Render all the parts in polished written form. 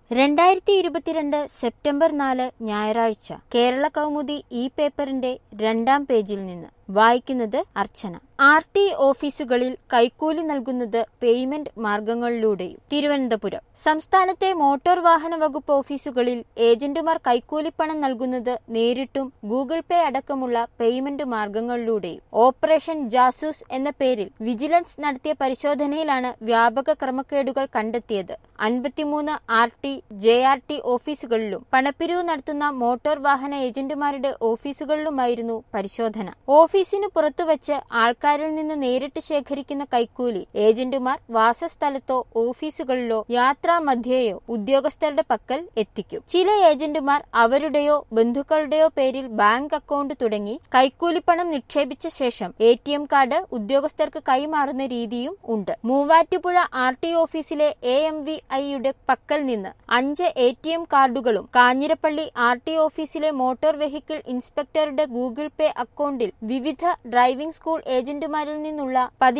2022 September 4 ഞായറാഴ്ച കേരള കൗമുദി ഈ പേപ്പറിന്റെ 2-ാം പേജിൽ നിന്ന് വായിക്കുന്നത് അർച്ചന. RT ഓഫീസുകളിൽ കൈക്കൂലി നൽകുന്നത് പേയ്മെന്റ് മാർഗങ്ങളിലൂടെയും. തിരുവനന്തപുരം സംസ്ഥാനത്തെ മോട്ടോർ വാഹന വകുപ്പ് ഓഫീസുകളിൽ ഏജന്റുമാർ കൈക്കൂലിപ്പണം നൽകുന്നത് നേരിട്ടും ഗൂഗിൾ പേ അടക്കമുള്ള പേയ്മെന്റ് മാർഗങ്ങളിലൂടെയും. ഓപ്പറേഷൻ ജാസൂസ് എന്ന പേരിൽ വിജിലൻസ് നടത്തിയ പരിശോധനയിലാണ് വ്യാപക ക്രമക്കേടുകൾ കണ്ടെത്തിയത്. 53 RT, JRT ഓഫീസുകളിലും പണപ്പിരിവ് നടത്തുന്ന മോട്ടോർ വാഹന ഏജന്റുമാരുടെ ഓഫീസുകളിലുമായിരുന്നു പരിശോധന. ഓഫീസിന് പുറത്തുവച്ച് ആൾക്കാരിൽ നിന്ന് നേരിട്ട് ശേഖരിക്കുന്ന കൈക്കൂലി ഏജന്റുമാർ വാസസ്ഥലത്തോ ഓഫീസുകളിലോ യാത്രാമധ്യേയോ ഉദ്യോഗസ്ഥരുടെ പക്കൽ എത്തിക്കും. ചില ഏജന്റുമാർ അവരുടെയോ ബന്ധുക്കളുടെയോ പേരിൽ ബാങ്ക് അക്കൗണ്ട് തുടങ്ങി കൈക്കൂലിപ്പണം നിക്ഷേപിച്ച ശേഷം ATM കാർഡ് ഉദ്യോഗസ്ഥർക്ക് കൈമാറുന്ന രീതിയും ഉണ്ട്. മൂവാറ്റുപുഴ RT ഓഫീസിലെ AMVIയുടെ പക്കൽ നിന്ന് 5 ATM കാർഡുകളും കാഞ്ഞിരപ്പള്ളി RT ഓഫീസിലെ മോട്ടോർ വെഹിക്കിൾ ഇൻസ്പെക്ടറുടെ ഗൂഗിൾ പേ അക്കൗണ്ടിൽ വിവിധ ഡ്രൈവിംഗ് സ്കൂൾ ഏജന്റുമാരിൽ നിന്നുള്ള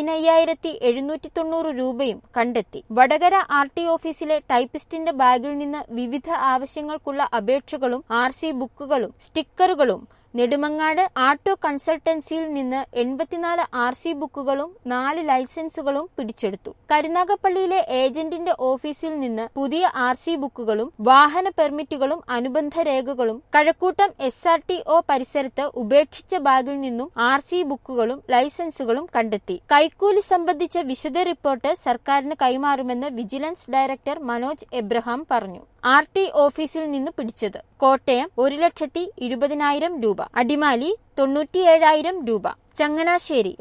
15,790 രൂപയും കണ്ടെത്തി. വടകര RT ഓഫീസിലെ ടൈപ്പിസ്റ്റിന്റെ ബാഗിൽ നിന്ന് വിവിധ ആവശ്യങ്ങൾക്കുള്ള അപേക്ഷകളും RC ബുക്കുകളും സ്റ്റിക്കറുകളും, നെടുമങ്ങാട് ആട്ടോ കൺസൾട്ടൻസിയിൽ നിന്ന് 84 RC ബുക്കുകളും 4 ലൈസൻസുകളും പിടിച്ചെടുത്തു. കരുനാഗപ്പള്ളിയിലെ ഏജന്റിന്റെ ഓഫീസിൽ നിന്ന് പുതിയ RC ബുക്കുകളും വാഹന പെർമിറ്റുകളും അനുബന്ധ രേഖകളും, കഴക്കൂട്ടം SRTO പരിസരത്ത് ഉപേക്ഷിച്ച ബാഗിൽ നിന്നും RC ബുക്കുകളും ലൈസൻസുകളും കണ്ടെത്തി. കൈക്കൂലി സംബന്ധിച്ച വിശദ റിപ്പോർട്ട് സർക്കാരിന് കൈമാറുമെന്ന് വിജിലൻസ് ഡയറക്ടർ മനോജ് എബ്രഹാം പറഞ്ഞു. RT ഓഫീസിൽ നിന്ന് പിടിച്ചത്: കോട്ടയം 1,20,000 രൂപ, അടിമാലി 97,000 രൂപ, ചങ്ങനാശ്ശേരി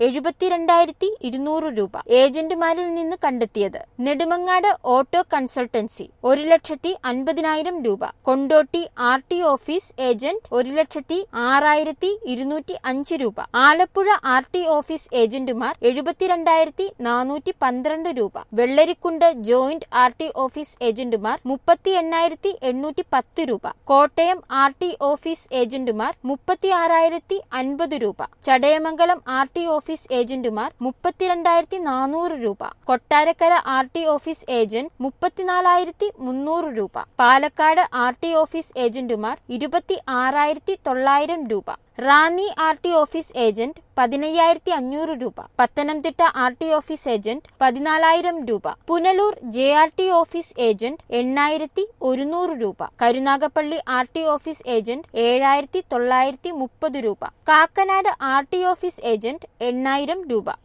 72,200 രൂപ. ഏജന്റുമാരിൽ നിന്ന് കണ്ടെത്തിയത്: നെടുമങ്ങാട് ഓട്ടോ കൺസൾട്ടൻസി 1,50,000 രൂപ, കൊണ്ടോട്ടി RT ഓഫീസ് ഏജന്റ് 1,06,205 രൂപ, ആലപ്പുഴ RT ഓഫീസ് ഏജന്റുമാർ 72,412 രൂപ, വെള്ളരിക്കുണ്ട് ജോയിന്റ് RT ഓഫീസ് ഏജന്റുമാർ 38,810 രൂപ, കോട്ടയം RT ഓഫീസ് ഏജന്റുമാർ 36,050 രൂപ, ചടയമംഗലം RT ഓഫീസ് ഏജന്റുമാർ 32,400 രൂപ, കൊട്ടാരക്കര RT ഓഫീസ് ഏജന്റ് 34,300 രൂപ, പാലക്കാട് RT ഓഫീസ് ഏജന്റുമാർ 26,900 രൂപ, റാന്നി RT ഓഫീസ് ഏജന്റ് 15,500 രൂപ, പത്തനംതിട്ട RT ഓഫീസ് ഏജന്റ് 14,000 രൂപ, പുനലൂർ JRT ഓഫീസ് ഏജന്റ് 8,100 രൂപ, കരുനാഗപ്പള്ളി RT ഓഫീസ് ഏജന്റ് 7,930 രൂപ, കാക്കനാട് RT ഓഫീസ് ഏജന്റ് 8,000 രൂപ.